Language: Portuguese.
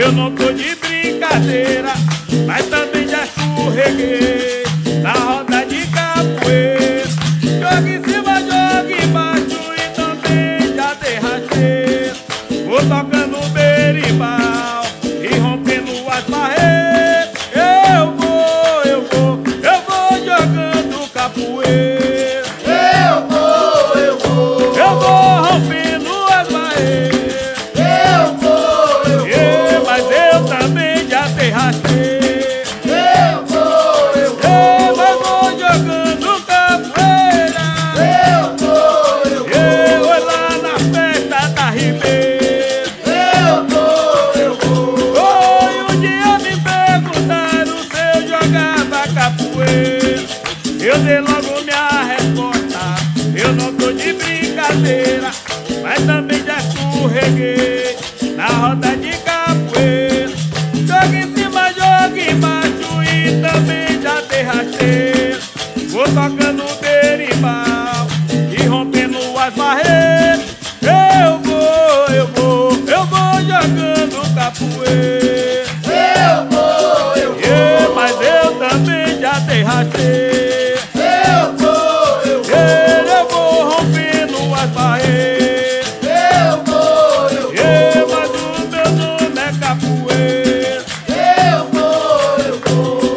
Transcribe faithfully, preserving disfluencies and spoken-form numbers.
Eu não tô de brincadeira, mas também já escorreguei na roda de capoeira. Joga em cima, joga embaixo e também já dei rasteira. Vou tocando berimbau e rompendo as barreiras. Eu vou, eu vou, eu vou jogando capoeira. Eu vou, eu vou, Eu vou rompendo as barreiras. eu vou, eu É, mas eu também já dei rasteira. eu vou, eu É, mas vou jogando capoeira. eu vou, eu É, oi lá na festa da Ribeira. eu vou, eu vou, Foi um dia me perguntaram se eu jogava capoeira. Eu dei logo minha resposta: eu não tô de brincadeira, mas também já escorreguei na roda de